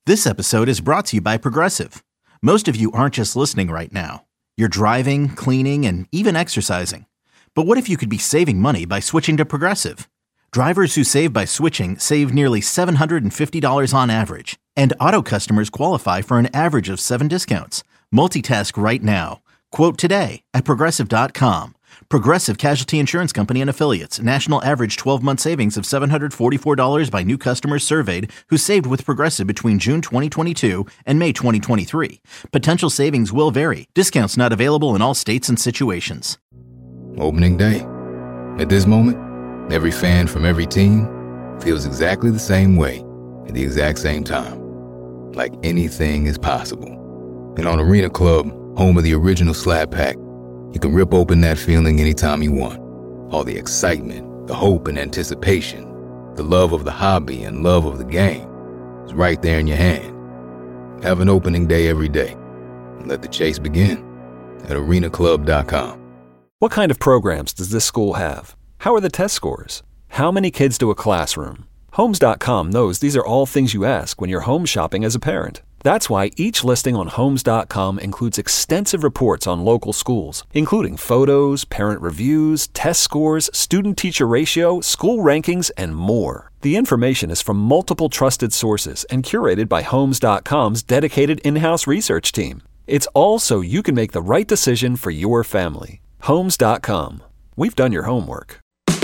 This episode is brought to you by Progressive. Most of you aren't just listening right now. You're driving, cleaning, and even exercising. But what if you could be saving money by switching to Progressive? Drivers who save by switching save nearly $750 on average. And auto customers qualify for an average of 7 discounts. Multitask right now. Quote today at Progressive.com. Progressive Casualty Insurance Company and Affiliates. National average 12-month savings of $744 by new customers surveyed who saved with Progressive between June 2022 and May 2023. Potential savings will vary. Discounts not available in all states and situations. Opening day. At this moment, every fan from every team feels exactly the same way at the exact same time. Like anything is possible. And on Arena Club, home of the original Slap Pack, you can rip open that feeling anytime you want. All the excitement, the hope and anticipation, the love of the hobby and love of the game is right there in your hand. Have an opening day every day and let the chase begin at arenaclub.com. What kind of programs does this school have? How are the test scores? How many kids do a classroom? Homes.com knows these are all things you ask when you're home shopping as a parent. That's why each listing on Homes.com includes extensive reports on local schools, including photos, parent reviews, test scores, student-teacher ratio, school rankings, and more. The information is from multiple trusted sources and curated by Homes.com's dedicated in-house research team. It's all so you can make the right decision for your family. Homes.com. We've done your homework.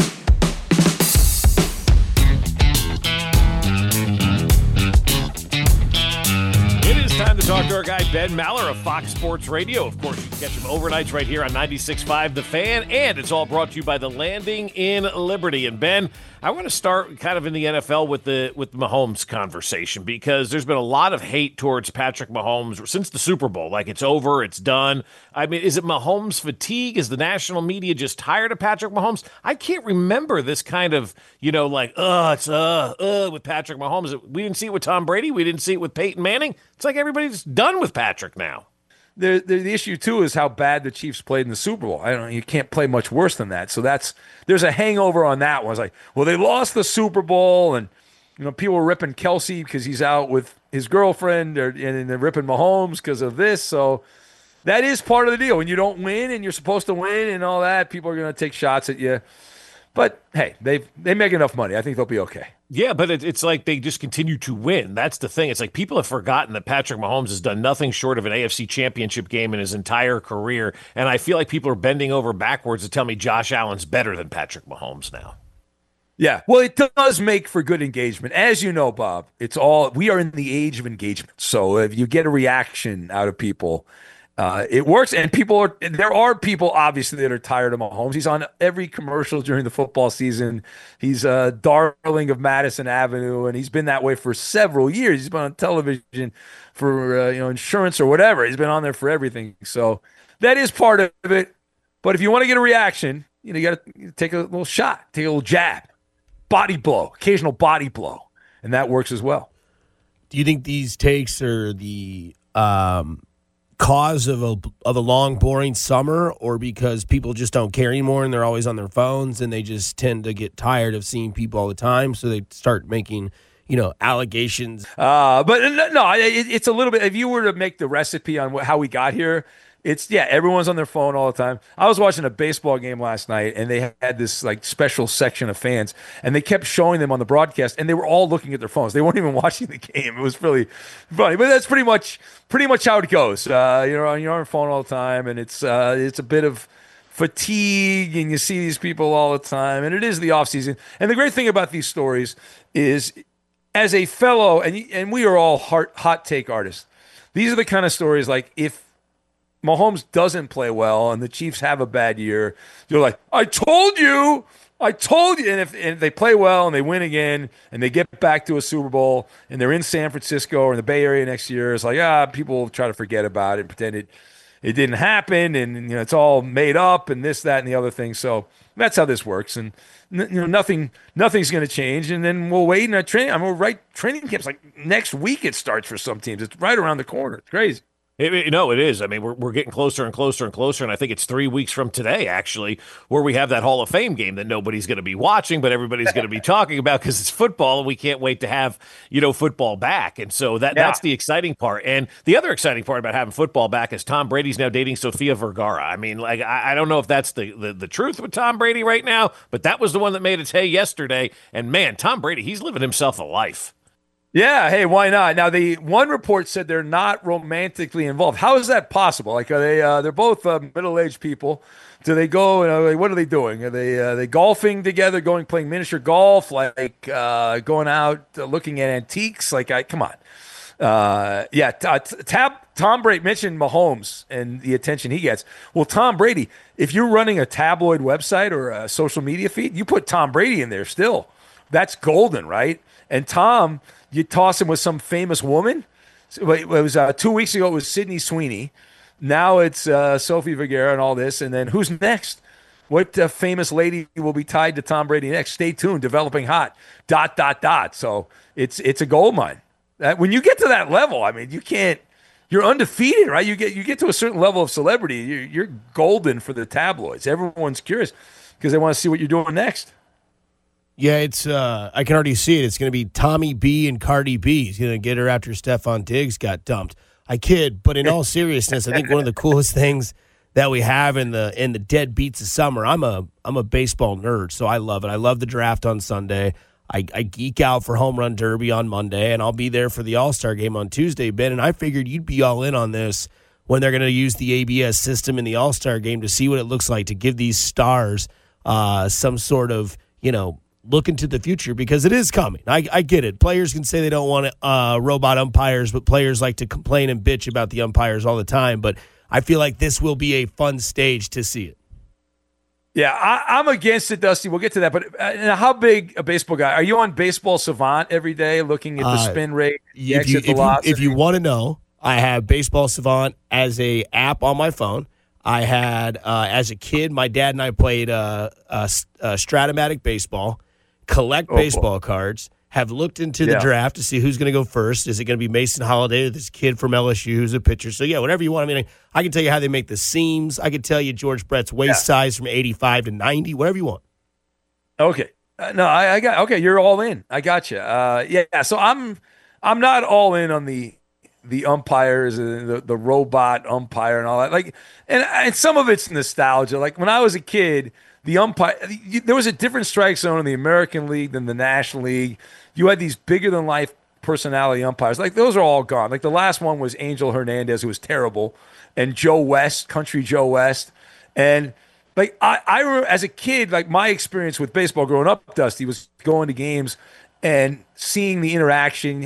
Time to talk to our guy Ben Maller of Fox Sports Radio. Of course, you can catch him overnights right here on 96.5 The Fan, and it's all brought to you by The Landing in Liberty. And Ben, I want to start kind of in the NFL with the Mahomes conversation, because there's been a lot of hate towards Patrick Mahomes since the Super Bowl. Like, it's over, it's done. I mean, is it Mahomes fatigue? Is the national media just tired of Patrick Mahomes? I can't remember this kind of, with Patrick Mahomes. We didn't see it with Tom Brady. We didn't see it with Peyton Manning. It's like everybody's done with Patrick now. The issue, too, is how bad the Chiefs played in the Super Bowl. I don't know. You can't play much worse than that. So there's a hangover on that one. It's like, well, they lost the Super Bowl, and people were ripping Kelsey because he's out with his girlfriend, and they're ripping Mahomes because of this. So that is part of the deal. When you don't win and you're supposed to win and all that, people are going to take shots at you. But, hey, they make enough money. I think they'll be okay. Yeah, but it's like they just continue to win. That's the thing. It's like people have forgotten that Patrick Mahomes has done nothing short of an AFC championship game in his entire career, and I feel like people are bending over backwards to tell me Josh Allen's better than Patrick Mahomes now. Yeah, well, it does make for good engagement. As you know, Bob, we are in the age of engagement. So if you get a reaction out of people, it works, and there are people obviously that are tired of Mahomes. He's on every commercial during the football season. He's a darling of Madison Avenue, and he's been that way for several years. He's been on television for insurance or whatever. He's been on there for everything. So that is part of it. But if you want to get a reaction, you got to take a little shot, take a little jab, body blow, occasional body blow, and that works as well. Do you think these takes are the cause of a long, boring summer, or because people just don't care anymore and they're always on their phones and they just tend to get tired of seeing people all the time, so they start making allegations? But no, it's a little bit. If you were to make the recipe on how we got here, everyone's on their phone all the time. I was watching a baseball game last night, and they had this special section of fans, and they kept showing them on the broadcast, and they were all looking at their phones. They weren't even watching the game. It was really funny, but that's pretty much how it goes. You're on your phone all the time, and it's a bit of fatigue, and you see these people all the time, and it is the off season. And the great thing about these stories is, as a fellow, and we are all hot take artists, these are the kind of stories like if Mahomes doesn't play well and the Chiefs have a bad year, you're like, I told you. And if they play well and they win again and they get back to a Super Bowl and they're in San Francisco or in the Bay Area next year, it's like, people try to forget about it and pretend it didn't happen, and it's all made up and this, that, and the other thing. So that's how this works. And nothing's going to change. And then we'll wait in our training. Training camp's like next week it starts for some teams. It's right around the corner. It's crazy. No, it is. I mean, we're getting closer and closer and closer, and I think it's 3 weeks from today, actually, where we have that Hall of Fame game that nobody's going to be watching, but everybody's going to be talking about because it's football, and we can't wait to have football back. And so that's the exciting part. And the other exciting part about having football back is Tom Brady's now dating Sofia Vergara. I mean, like I don't know if that's the truth with Tom Brady right now, but that was the one that made its hay yesterday. And man, Tom Brady, he's living himself a life. Yeah, hey, why not? Now, the one report said they're not romantically involved. How is that possible? Like, are they? They're both middle-aged people. Do they go? What are they doing? Are they golfing together? Playing miniature golf? Like going out looking at antiques? Like, come on. Tom Brady mentioned Mahomes and the attention he gets. Well, Tom Brady, if you're running a tabloid website or a social media feed, you put Tom Brady in there still. That's golden, right? And Tom, you toss him with some famous woman. It was 2 weeks ago. It was Sydney Sweeney. Now it's Sophie Vergara and all this. And then who's next? What famous lady will be tied to Tom Brady next? Stay tuned. Developing hot. ... So it's a gold mine. When you get to that level, I mean, you can't. You're undefeated, right? You get to a certain level of celebrity. You're golden for the tabloids. Everyone's curious because they want to see what you're doing next. Yeah, it's I can already see it. It's going to be Tommy B and Cardi B. He's going to get her after Stephon Diggs got dumped. I kid, but in all seriousness, I think one of the coolest things that we have in the dead beats of summer. I'm a baseball nerd, so I love it. I love the draft on Sunday. I geek out for Home Run Derby on Monday, and I'll be there for the All-Star game on Tuesday, Ben. And I figured you'd be all in on this when they're going to use the ABS system in the All-Star game to see what it looks like to give these stars some sort of, look into the future, because it is coming. I get it. Players can say they don't want robot umpires, but players like to complain and bitch about the umpires all the time. But I feel like this will be a fun stage to see it. Yeah, I'm against it, Dusty. We'll get to that. But how big a baseball guy? Are you on Baseball Savant every day looking at the spin rate, the exit velocity? If you want to know, I have Baseball Savant as a app on my phone. I had, as a kid, my dad and I played Stratomatic baseball, collect baseball cards, have looked into the draft to see who's going to go first. Is it going to be Mason Holliday or this kid from LSU who's a pitcher? So, yeah, whatever you want. I mean, I can tell you how they make the seams. I can tell you George Brett's waist size from 85 to 90, whatever you want. Okay. No, I got – okay, you're all in. I got you. So I'm not all in on the umpires and the robot umpire and all that. Like, and some of it's nostalgia. Like, when I was a kid – the umpire, there was a different strike zone in the American League than the National League. You had these bigger-than-life personality umpires. Like, those are all gone. Like, the last one was Angel Hernandez, who was terrible, and Joe West, Country Joe West. And, like, I remember as a kid, like, my experience with baseball growing up, Dusty, was going to games and seeing the interaction.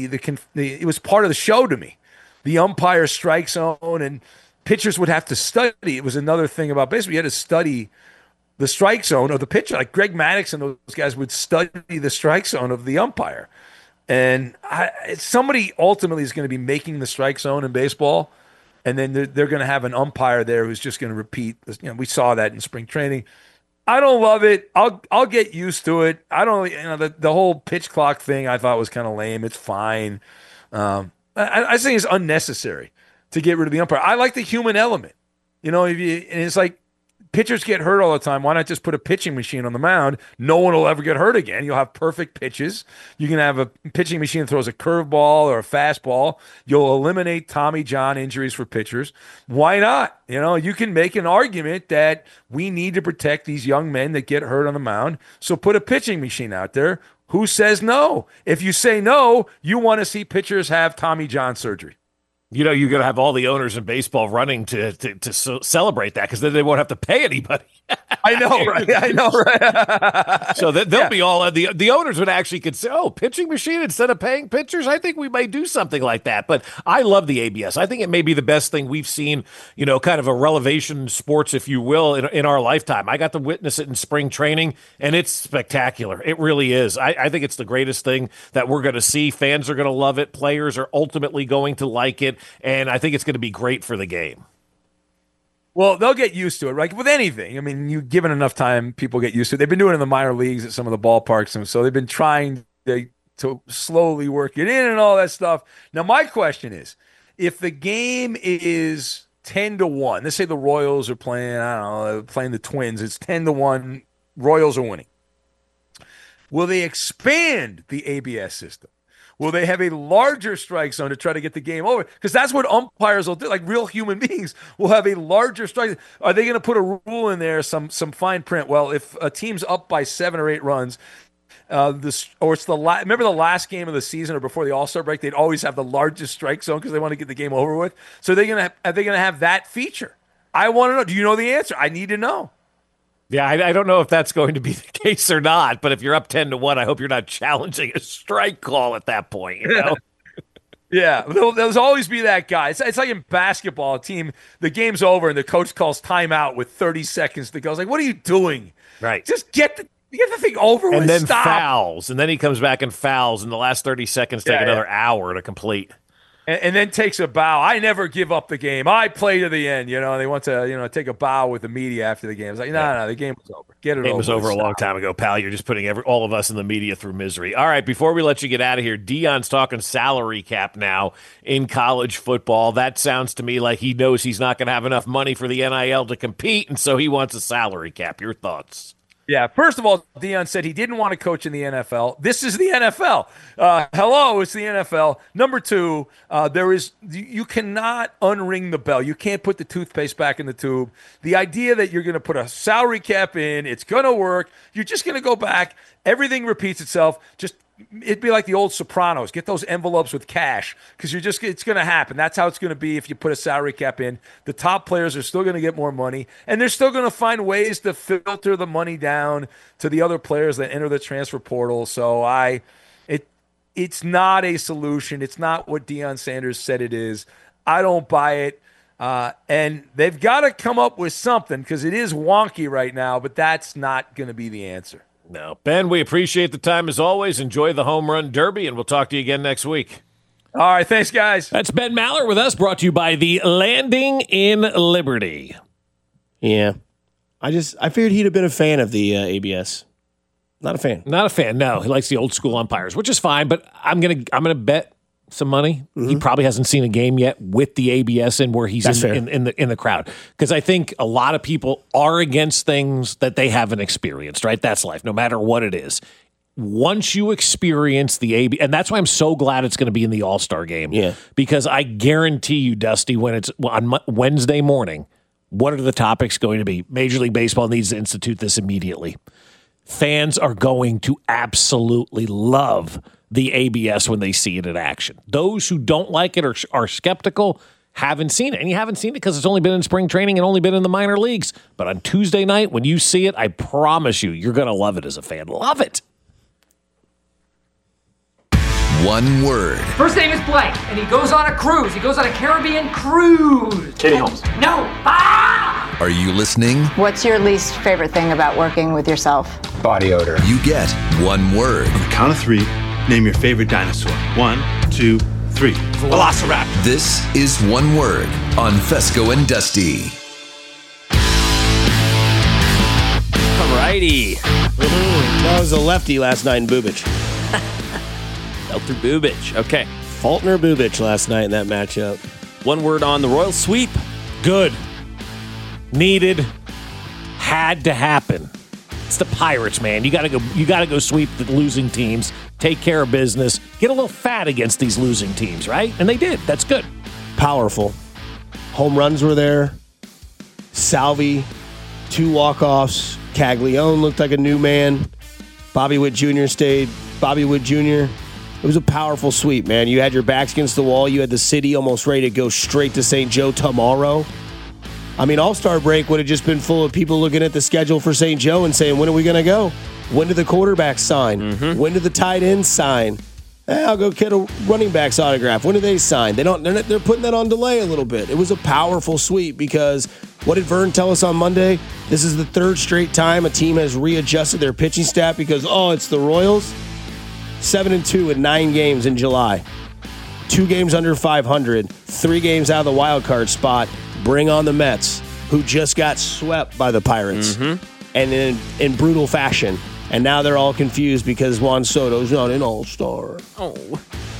It was part of the show to me. The umpire strike zone, and pitchers would have to study. It was another thing about baseball. You had to study the strike zone of the pitcher. Like Greg Maddux and those guys would study the strike zone of the umpire. And somebody ultimately is going to be making the strike zone in baseball, and then they're going to have an umpire there who's just going to repeat. We saw that in spring training. I don't love it. I'll get used to it. I don't. The whole pitch clock thing I thought was kind of lame. It's fine. I think it's unnecessary to get rid of the umpire. I like the human element. And it's like, pitchers get hurt all the time. Why not just put a pitching machine on the mound? No one will ever get hurt again. You'll have perfect pitches. You can have a pitching machine that throws a curveball or a fastball. You'll eliminate Tommy John injuries for pitchers. Why not? You can make an argument that we need to protect these young men that get hurt on the mound. So put a pitching machine out there. Who says no? If you say no, you want to see pitchers have Tommy John surgery. You're going to have all the owners in baseball running to celebrate that, because then they won't have to pay anybody. I know, right? So they'll be all the owners would actually consider, pitching machine instead of paying pitchers. I think we might do something like that. But I love the ABS. I think it may be the best thing we've seen, kind of a relevation sports, if you will, in our lifetime. I got to witness it in spring training, and it's spectacular. It really is. I think it's the greatest thing that we're going to see. Fans are going to love it. Players are ultimately going to like it. And I think it's going to be great for the game. Well, they'll get used to it, right? With anything. I mean, you given enough time, people get used to it. They've been doing it in the minor leagues at some of the ballparks, and so they've been trying to slowly work it in and all that stuff. Now, my question is if the game is 10-1, let's say the Royals are playing, I don't know, playing the Twins, it's 10-1, Royals are winning. Will they expand the ABS system? Will they have a larger strike zone to try to get the game over? Because that's what umpires will do. Like real human beings will have a larger strike. Are they going to put a rule in there, some fine print? Well, if a team's up by 7 or 8 runs, remember the last game of the season or before the All-Star break, they'd always have the largest strike zone because they want to get the game over with. So are they going to have that feature? I want to know. Do you know the answer? I need to know. Yeah, I don't know if that's going to be the case or not, but if you're up 10-1, I hope you're not challenging a strike call at that point, you know? Yeah, there's always be that guy. It's like in basketball, the game's over and the coach calls timeout with 30 seconds to go. It's like, what are you doing? Right. Just get the thing over with. And then Stop. fouls, and then he comes back and fouls, and the last 30 seconds take another hour to complete. And then takes a bow. I never give up the game. I play to the end. You know, they want to, take a bow with the media after the game. It's like, no, the game was over. Get it over. The game was over a long time ago, pal. You're just putting all of us in the media through misery. All right, before we let you get out of here, Deion's talking salary cap now in college football. That sounds to me like he knows he's not going to have enough money for the NIL to compete, and so he wants a salary cap. Your thoughts? Yeah, first of all, Deion said he didn't want to coach in the NFL. This is the NFL. Hello, it's the NFL. Number 2, you cannot unring the bell. You can't put the toothpaste back in the tube. The idea that you're going to put a salary cap in, it's going to work. You're just going to go back. Everything repeats itself. It'd be like the old Sopranos. Get those envelopes with cash because it's going to happen. That's how it's going to be if you put a salary cap in. The top players are still going to get more money, and they're still going to find ways to filter the money down to the other players that enter the transfer portal. So it's not a solution. It's not what Deion Sanders said it is. I don't buy it. And they've got to come up with something because it is wonky right now, but that's not going to be the answer. No. Ben, we appreciate the time as always. Enjoy the Home Run Derby, and we'll talk to you again next week. All right. Thanks, guys. That's Ben Maller with us, brought to you by the Landing in Liberty. Yeah. I figured he'd have been a fan of the ABS. Not a fan. Not a fan, no. He likes the old school umpires, which is fine, but I'm gonna bet some money. Mm-hmm. He probably hasn't seen a game yet with the ABS in where he's in the crowd. Because I think a lot of people are against things that they haven't experienced, right? That's life, no matter what it is. Once you experience the ABS, and that's why I'm so glad it's going to be in the All-Star game. Yeah. Because I guarantee you, Dusty, when it's on Wednesday morning, what are the topics going to be? Major League Baseball needs to institute this immediately. Fans are going to absolutely love the ABS when they see it in action. Those who don't like it or are skeptical haven't seen it. And you haven't seen it because it's only been in spring training and only been in the minor leagues. But on Tuesday night, when you see it, I promise you're going to love it as a fan. Love it. One word. First name is blank, and he goes on a cruise. He goes on a Caribbean cruise. Katie Holmes. No. Ah! Are you listening? What's your least favorite thing about working with yourself? Body odor. You get one word. On the count of 3, name your favorite dinosaur. 1, 2, 3. Velociraptor. This is One Word on Fesco and Dusty. All righty. That was a lefty last night in Bubic. Felter Bubic. Okay. Faulkner Bubic last night in that matchup. One word on the Royal sweep. Good. Needed. Had to happen. It's the Pirates, man. You gotta go sweep the losing teams, take care of business, get a little fat against these losing teams, right? And they did. That's good. Powerful. Home runs were there. Salvi, 2 walk-offs. Caglione looked like a new man. Bobby Witt Jr. stayed Bobby Witt Jr. It was a powerful sweep, man. You had your backs against the wall. You had the city almost ready to go straight to St. Joe tomorrow. I mean, All-Star break would have just been full of people looking at the schedule for St. Joe and saying, when are we going to go? When do the quarterbacks sign? Mm-hmm. When do the tight ends sign? I'll go get a running back's autograph. When do they sign? They're putting that on delay a little bit. It was a powerful sweep because what did Vern tell us on Monday? This is the 3rd straight time a team has readjusted their pitching staff because, it's the Royals. 7-2 in 9 games in July. 2 games under 500. 3 games out of the wild card spot. Bring on the Mets, who just got swept by the Pirates, and in brutal fashion. And now they're all confused because Juan Soto's not an all-star. Oh.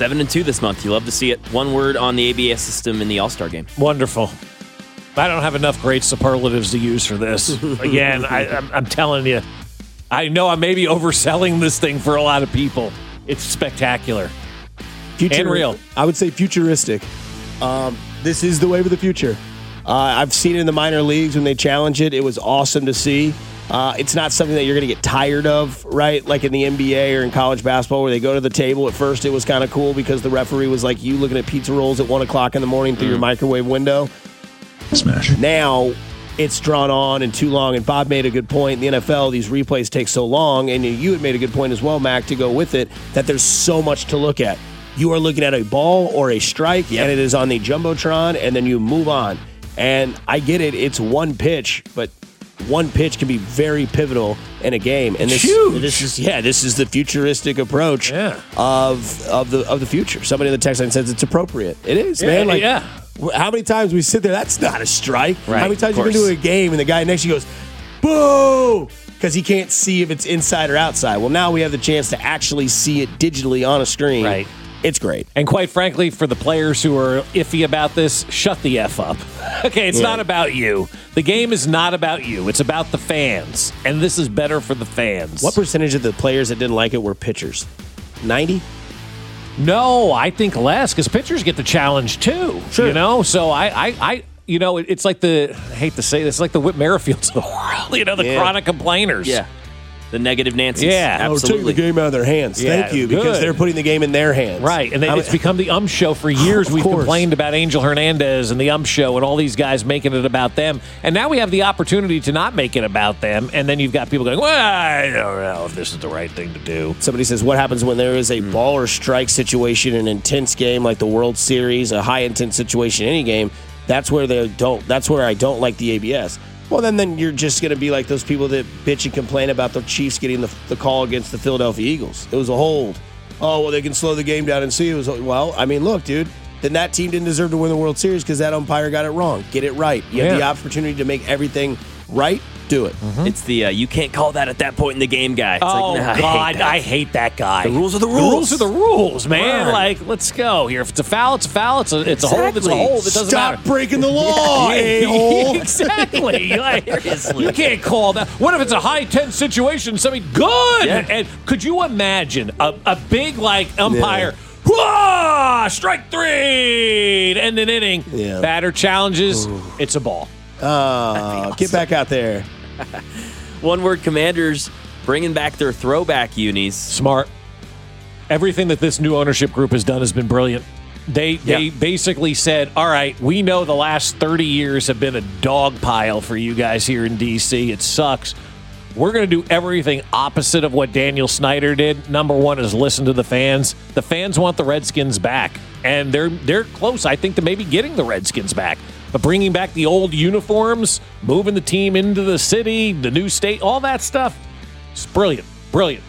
7-2 this month. You love to see it. One word on the ABS system in the All-Star game. Wonderful. I don't have enough great superlatives to use for this. Again, I'm telling you, I know I may be overselling this thing for a lot of people. It's spectacular. And real. I would say futuristic. This is the wave of the future. I've seen it in the minor leagues when they challenge it. It was awesome to see. It's not something that you're going to get tired of, right? Like in the NBA or in college basketball where they go to the table. At first, it was kind of cool because the referee was like you looking at pizza rolls at 1 o'clock in the morning through your microwave window. Smash. Now, it's drawn on and too long, and Bob made a good point. In the NFL, these replays take so long, and you had made a good point as well, Mac, to go with it, that there's so much to look at. You are looking at a ball or a strike, and it is on the Jumbotron, and then you move on. And I get it, it's one pitch, but one pitch can be very pivotal in a game. And this is the futuristic approach of the future. Somebody in the text line says it's appropriate. It is, man. How many times we sit there, that's not a strike. Right, how many times you've been to a game and the guy next to you goes, boo, because he can't see if it's inside or outside. Well, now we have the chance to actually see it digitally on a screen. Right. It's great. And quite frankly, for the players who are iffy about this, shut the F up. Okay, it's not about you. The game is not about you. It's about the fans. And this is better for the fans. What percentage of the players that didn't like it were pitchers? 90? No, I think less, because pitchers get the challenge too. Sure. You know, so I it's like I hate to say this, it's like the Whit Merrifields of the world. You know, the chronic complainers. Yeah. The negative Nancy's. Yeah, absolutely. Taking the game out of their hands. Yeah, Thank you, because they're putting the game in their hands. Right, and it's become the show for years. We've complained about Angel Hernandez and the show and all these guys making it about them. And now we have the opportunity to not make it about them. And then you've got people going, well, I don't know if this is the right thing to do. Somebody says, what happens when there is a ball or strike situation, an intense game like the World Series, a high-intense situation in any game? That's where I don't like the ABS. Well, then you're just going to be like those people that bitch and complain about the Chiefs getting the call against the Philadelphia Eagles. It was a hold. Oh, well, they can slow the game down and see. Well, I mean, look, dude, then that team didn't deserve to win the World Series because that umpire got it wrong. Get it right. You have the opportunity to make everything right. Do it. Mm-hmm. It's the you can't call that at that point in the game guy. It's I hate that guy. The rules are the rules. The rules are the rules, man. Right. Like, let's go here. If it's a foul, it's a foul. It's a hold. It's a hold. It doesn't matter. Stop breaking the law, a-hole. Exactly. Like, you can't call that. What if it's a high tense situation? Something good. Yeah. And could you imagine a big umpire? Whoa! Strike 3 to end an inning. Yeah. Batter challenges. Ooh. It's a ball. Awesome. Get back out there. One word, Commanders bringing back their throwback unis. Smart. Everything that this new ownership group has done has been brilliant. They basically said, all right, we know the last 30 years have been a dog pile for you guys here in D.C. It sucks. We're going to do everything opposite of what Daniel Snyder did. Number one is listen to the fans. The fans want the Redskins back, and they're close, I think, to maybe getting the Redskins back. But bringing back the old uniforms, moving the team into the city, the new state, all that stuff, it's brilliant. Brilliant.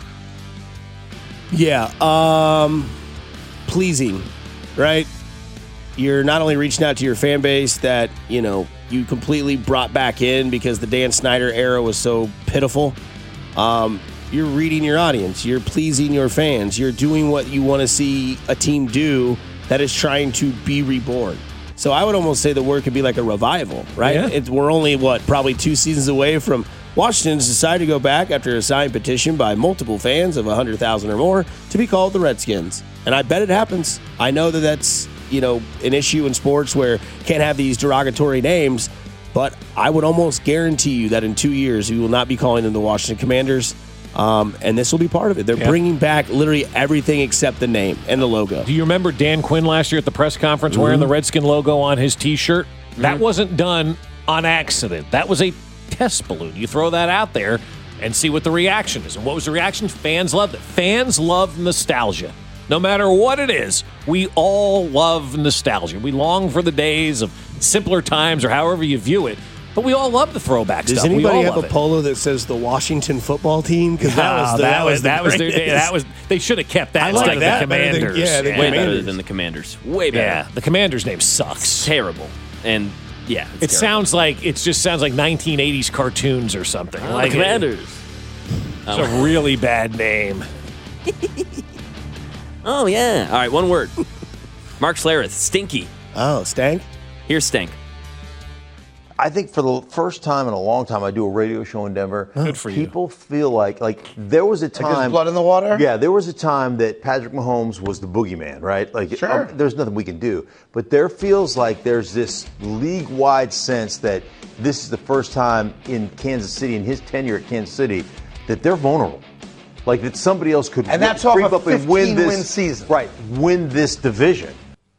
Yeah. Pleasing, right? You're not only reaching out to your fan base that, you completely brought back in because the Dan Snyder era was so pitiful. You're reading your audience. You're pleasing your fans. You're doing what you want to see a team do that is trying to be reborn. So I would almost say the word could be like a revival, right? Yeah. We're only, probably 2 seasons away from Washington's decided to go back after a signed petition by multiple fans of 100,000 or more to be called the Redskins. And I bet it happens. I know that's, an issue in sports where can't have these derogatory names, but I would almost guarantee you that in 2 years we will not be calling them the Washington Commanders. And this will be part of it. They're bringing back literally everything except the name and the logo. Do you remember Dan Quinn last year at the press conference wearing the Redskin logo on his T-shirt? That wasn't done on accident. That was a test balloon. You throw that out there and see what the reaction is. And what was the reaction? Fans loved it. Fans love nostalgia. No matter what it is, we all love nostalgia. We long for the days of simpler times or however you view it. But we all love the throwback stuff. Does anybody have a polo that says the Washington football team? Because that was they should have kept that instead of the Commanders. Way better than the Commanders. Way better. Yeah, the Commanders' name sucks. It's terrible. And it sounds like 1980s cartoons or something. Like the Commanders. It's a really bad name. Oh, yeah. All right, one word. Mark Schlereth, stinky. Oh, stank? Here's stink. I think for the first time in a long time, I do a radio show in Denver. Good for you. People feel like there was a time. Like there's blood in the water? Yeah, there was a time that Patrick Mahomes was the boogeyman, right? Like, sure. There's nothing we can do. But there feels like there's this league-wide sense that this is the first time in Kansas City, in his tenure at Kansas City, that they're vulnerable. Like that somebody else could and that's off creep a up and win this 15-win season. Right, win this division.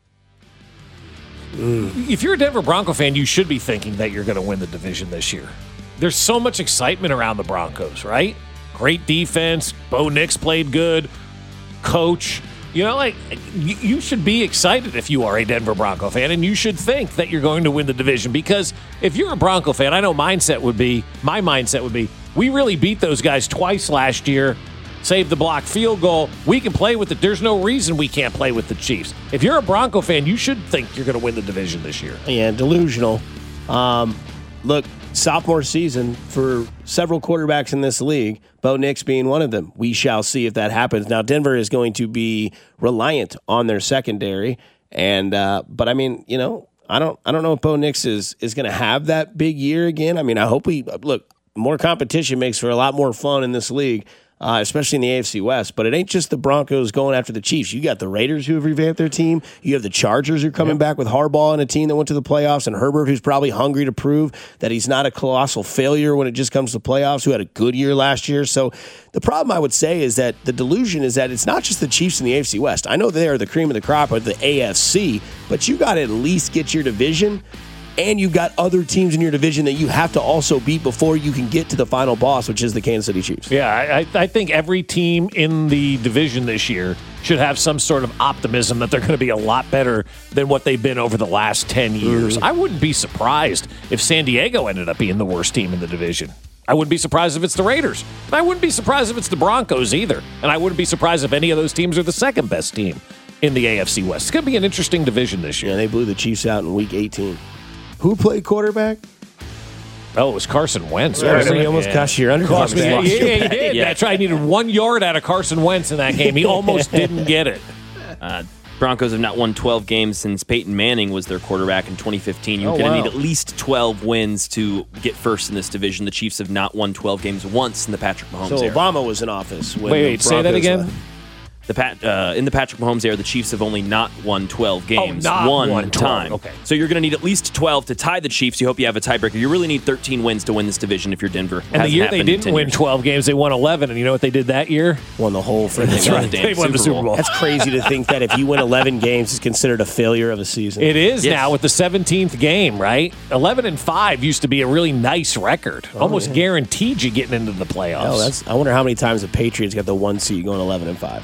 If you're a Denver Bronco fan, you should be thinking that you're going to win the division this year. There's so much excitement around the Broncos, right? Great defense. Bo Nix played good. Coach. You know, like, you should be excited if you are a Denver Bronco fan, and you should think that you're going to win the division, because if you're a Bronco fan, I know my mindset would be, we really beat those guys twice last year. Save the block field goal. We can play with it. There's no reason we can't play with the Chiefs. If you're a Bronco fan, you should think you're going to win the division this year. Yeah, delusional. Look, sophomore season for several quarterbacks in this league, Bo Nix being one of them. We shall see if that happens. Now, Denver is going to be reliant on their secondary, and but I mean, you know, I don't know if Bo Nix is going to have that big year again. I mean, I hope more competition makes for a lot more fun in this league. Especially in the AFC West. But it ain't just the Broncos going after the Chiefs. You got the Raiders who have revamped their team. You have the Chargers who are coming back with Harbaugh and a team that went to the playoffs, and Herbert, who's probably hungry to prove that he's not a colossal failure when it just comes to playoffs, who had a good year last year. So the problem, I would say, is that the delusion is that it's not just the Chiefs in the AFC West. I know they are the cream of the crop of the AFC, but you got to at least get your division. And you've got other teams in your division that you have to also beat before you can get to the final boss, which is the Kansas City Chiefs. Yeah, I think every team in the division this year should have some sort of optimism that they're going to be a lot better than what they've been over the last 10 years. I wouldn't be surprised if San Diego ended up being the worst team in the division. I wouldn't be surprised if it's the Raiders. I wouldn't be surprised if it's the Broncos either. And I wouldn't be surprised if any of those teams are the second best team in the AFC West. It's going to be an interesting division this year. Yeah, they blew the Chiefs out in Week 18. Who played quarterback? Oh, it was Carson Wentz. He almost cost you your underdog. Yeah, he did. Yeah. That's right. He needed 1 yard out of Carson Wentz in that game. He almost didn't get it. Broncos have not won 12 games since Peyton Manning was their quarterback in 2015. You're going to need at least 12 wins to get first in this division. The Chiefs have not won 12 games once in the Patrick Mahomes era. So Obama was in office. When Wait, say that again? Left. In the Patrick Mahomes era, the Chiefs have only not won 12 games one time. Okay. So you're going to need at least 12 to tie the Chiefs. You hope you have a tiebreaker. You really need 13 wins to win this division if you're Denver. And the year they didn't win 12 games, they won 11. And you know what they did that year? Won the whole freaking That's right. They won the Super Bowl. That's crazy to think that if you win 11 games, it's considered a failure of a season. It is now with the 17th game, right? 11-5 used to be a really nice record. Almost guaranteed you getting into the playoffs. I wonder how many times the Patriots got the 1 seed going 11-5.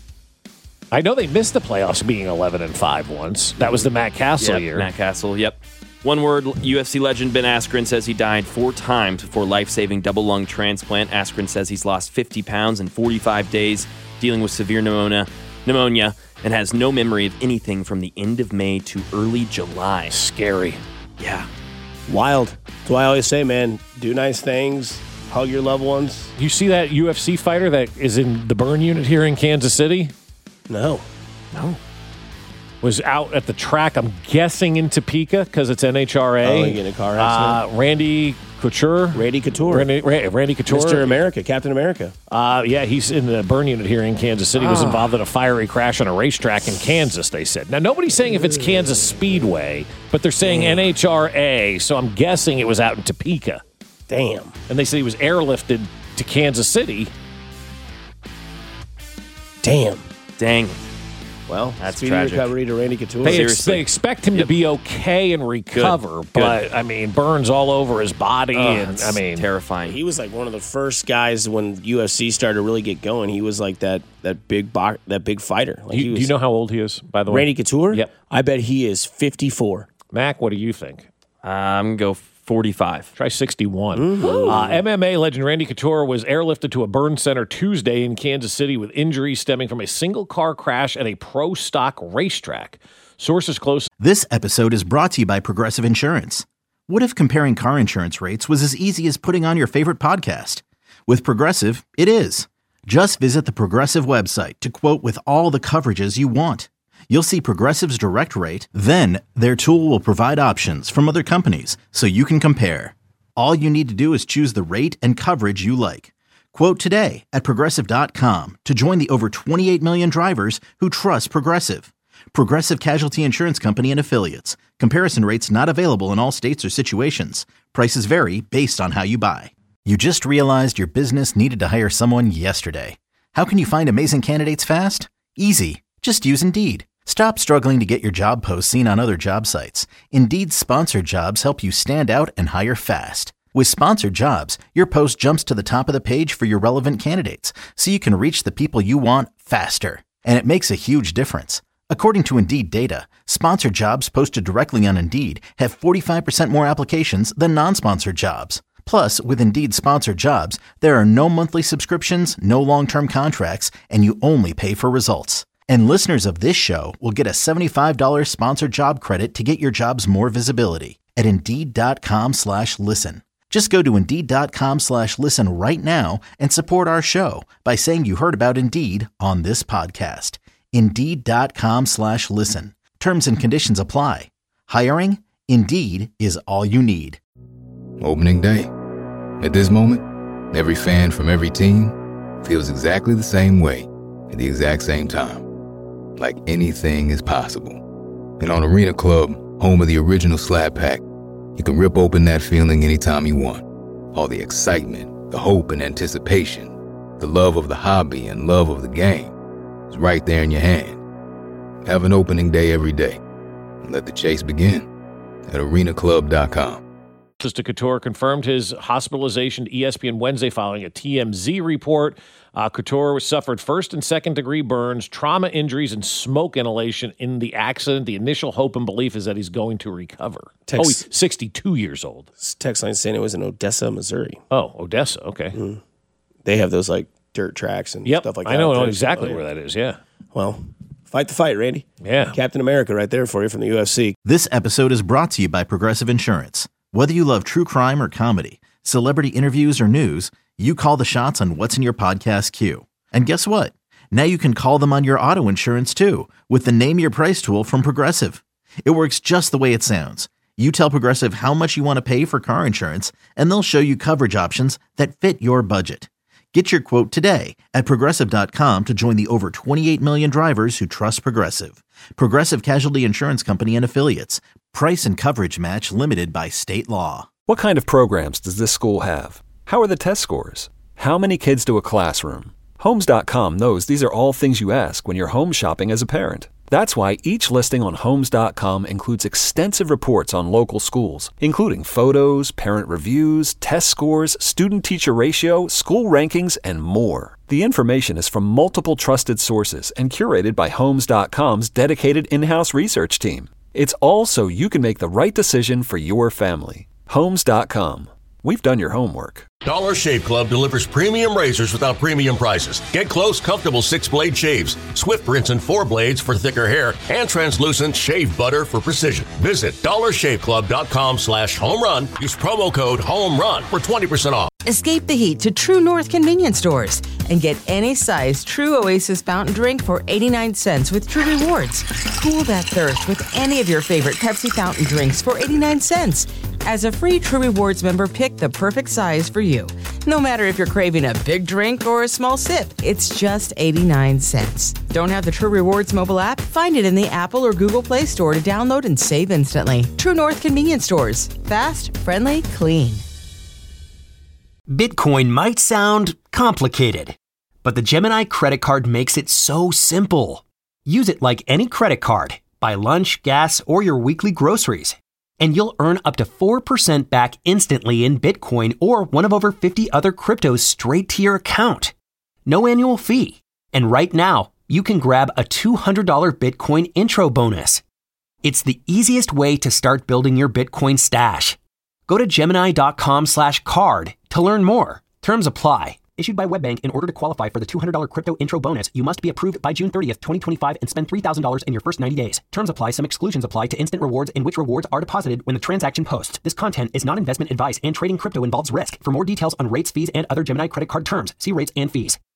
I know they missed the playoffs being 11-5 once. That was the Matt Castle year. Matt Castle, yep. One word, UFC legend Ben Askren says he died 4 times before life-saving double lung transplant. Askren says he's lost 50 pounds in 45 days, dealing with severe pneumonia, and has no memory of anything from the end of May to early July. Scary. Yeah. Wild. That's why I always say, man, do nice things, hug your loved ones. You see that UFC fighter that is in the burn unit here in Kansas City? No. Was out at the track, I'm guessing in Topeka because it's NHRA. Oh, in a car accident? Randy Couture. Randy Couture. Randy Couture. Mr. America, Captain America. Yeah, he's in the burn unit here in Kansas City. Was involved in a fiery crash on a racetrack in Kansas, they said. Now, nobody's saying if it's Kansas Speedway, but they're saying NHRA, so I'm guessing it was out in Topeka. Damn. And they said he was airlifted to Kansas City. Damn. Dang. Well, that's speedy tragic. recovery to Randy Couture. They expect him to be okay and recover, but I mean, burns all over his body, and I mean, terrifying. He was like one of the first guys when UFC started to really get going. He was like that big fighter. Like do you know how old he is, by the way? Randy Couture? Yep. I bet he is 54. Mac, what do you think? I'm going to go 45. Try 61. MMA legend Randy Couture was airlifted to a burn center Tuesday in Kansas City with injuries stemming from a single car crash at a pro stock racetrack. Sources close. This episode is brought to you by Progressive Insurance. What if comparing car insurance rates was as easy as putting on your favorite podcast? With Progressive, it is. Just visit the Progressive website to quote with all the coverages you want. You'll see Progressive's direct rate, then their tool will provide options from other companies so you can compare. All you need to do is choose the rate and coverage you like. Quote today at Progressive.com to join the over 28 million drivers who trust Progressive. Progressive Casualty Insurance Company and Affiliates. Comparison rates not available in all states or situations. Prices vary based on how you buy. You just realized your business needed to hire someone yesterday. How can you find amazing candidates fast? Easy. Just use Indeed. Stop struggling to get your job posts seen on other job sites. Indeed's sponsored jobs help you stand out and hire fast. With sponsored jobs, your post jumps to the top of the page for your relevant candidates, so you can reach the people you want faster. And it makes a huge difference. According to Indeed data, sponsored jobs posted directly on Indeed have 45% more applications than non-sponsored jobs. Plus, with Indeed sponsored jobs, there are no monthly subscriptions, no long-term contracts, and you only pay for results. And listeners of this show will get a $75 sponsored job credit to get your jobs more visibility at Indeed.com/listen. Just go to Indeed.com/listen right now and support our show by saying you heard about Indeed on this podcast. Indeed.com/listen. Terms and conditions apply. Hiring? Indeed is all you need. Opening day. At this moment, every fan from every team feels exactly the same way at the exact same time. Like anything is possible. And on Arena Club, home of the original Slab Pack, you can rip open that feeling anytime you want. All the excitement, the hope and anticipation, the love of the hobby and love of the game is right there in your hand. Have an opening day every day. And let the chase begin at arenaclub.com. Justice Couture confirmed his hospitalization to ESPN Wednesday following a TMZ report. Couture suffered first and second degree burns, trauma injuries, and smoke inhalation in the accident. The initial hope and belief is that he's going to recover. He's 62 years old. Text line saying it was in Odessa, Missouri. Oh, Odessa. Okay. Mm-hmm. They have those like dirt tracks and stuff like that. I know exactly where that is. Yeah. Well, fight the fight, Randy. Yeah. Captain America right there for you from the UFC. This episode is brought to you by Progressive Insurance. Whether you love true crime or comedy, celebrity interviews or news, you call the shots on what's in your podcast queue. And guess what? Now you can call them on your auto insurance too with the Name Your Price tool from Progressive. It works just the way it sounds. You tell Progressive how much you want to pay for car insurance, and they'll show you coverage options that fit your budget. Get your quote today at Progressive.com to join the over 28 million drivers who trust Progressive. Progressive Casualty Insurance Company and Affiliates. Price and coverage match limited by state law. What kind of programs does this school have? How are the test scores? How many kids do a classroom? Homes.com knows these are all things you ask when you're home shopping as a parent. That's why each listing on Homes.com includes extensive reports on local schools, including photos, parent reviews, test scores, student-teacher ratio, school rankings, and more. The information is from multiple trusted sources and curated by Homes.com's dedicated in-house research team. It's all so you can make the right decision for your family. Homes.com. We've done your homework. Dollar Shave Club delivers premium razors without premium prices. Get close, comfortable 6-blade shaves, swift rinse and 4 blades for thicker hair, and translucent shave butter for precision. Visit dollarshaveclub.com/homerun. Use promo code HOMERUN for 20% off. Escape the heat to True North convenience stores and get any size True Oasis fountain drink for 89 cents with True Rewards. Cool that thirst with any of your favorite Pepsi fountain drinks for 89 cents. As a free True Rewards member, pick the perfect size for you. No matter if you're craving a big drink or a small sip, it's just 89 cents. Don't have the True Rewards mobile app? Find it in the Apple or Google Play Store to download and save instantly. True North convenience stores. Fast, friendly, clean. Bitcoin might sound complicated, but the Gemini credit card makes it so simple. Use it like any credit card. Buy lunch, gas, or your weekly groceries, and you'll earn up to 4% back instantly in Bitcoin or one of over 50 other cryptos straight to your account. No annual fee. And right now, you can grab a $200 Bitcoin intro bonus. It's the easiest way to start building your Bitcoin stash. Go to Gemini.com/card to learn more. Terms apply. Issued by WebBank. In order to qualify for the $200 crypto intro bonus, you must be approved by June 30th, 2025 and spend $3,000 in your first 90 days. Terms apply. Some exclusions apply to instant rewards in which rewards are deposited when the transaction posts. This content is not investment advice and trading crypto involves risk. For more details on rates, fees, and other Gemini credit card terms, see rates and fees.